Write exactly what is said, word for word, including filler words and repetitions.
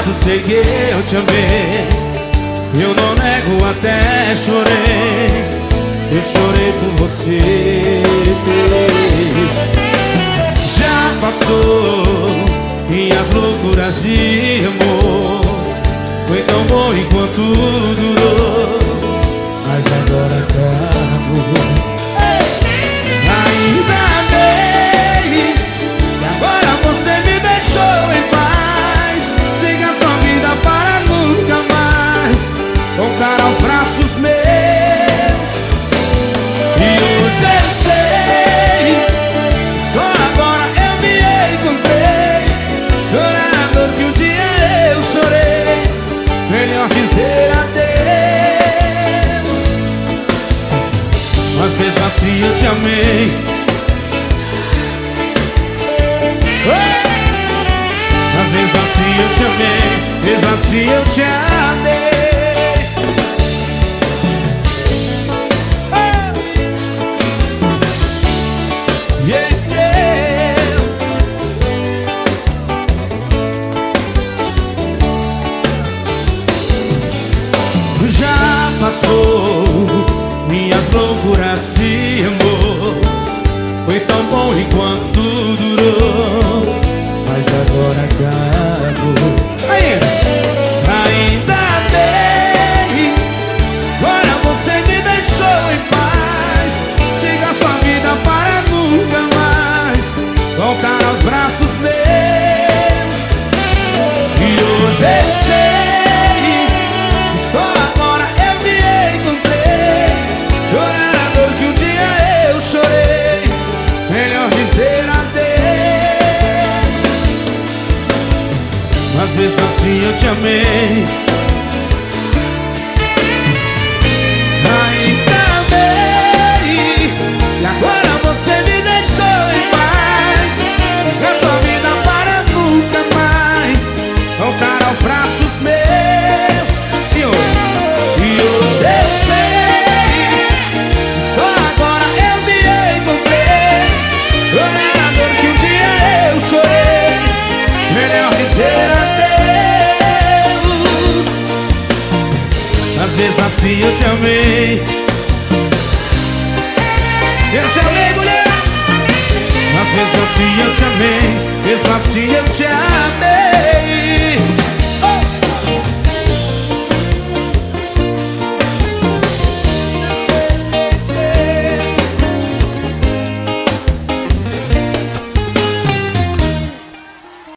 errado, sei que eu te amei. Eu não nego, até chorei. Eu chorei por você. Já passou minhas loucuras de amor. Foi tão bom enquanto durou, mas agora acabou. Ainda bem que agora você me deixou em paz. Siga sua vida para nunca mais voltar aos braços meus. E hoje eu sei, só agora eu me encontrei. Chorar a dor que um dia eu chorei. Melhor dizer adeus. Mas mesmo assim eu te amei. Mas mesmo assim eu te amei. Mesmo assim eu te amei. Yeah, yeah. Já passou minhas loucuras de amor. Foi tão bom enquanto durou, mas agora acabou. Ainda bem, agora você me deixou em paz. Siga sua vida para nunca mais voltar aos braços meus. E hoje eu sei, só agora eu me encontrei. Chorar a dor que um dia eu chorei. Melhor dizer adeus. Mas mesmo assim eu te amei. Ainda bem, e agora você me deixou em paz. Siga sua vida para nunca mais voltar aos braços meus. E hoje, e hoje eu sei, só agora eu me encontrei. Chorar a dor que um dia eu chorei. Melhor dizer adeus. Mas mesmo assim eu te amei. Eu te amei, mulher. Mas mesmo assim eu te amei. Mesmo assim eu te amei.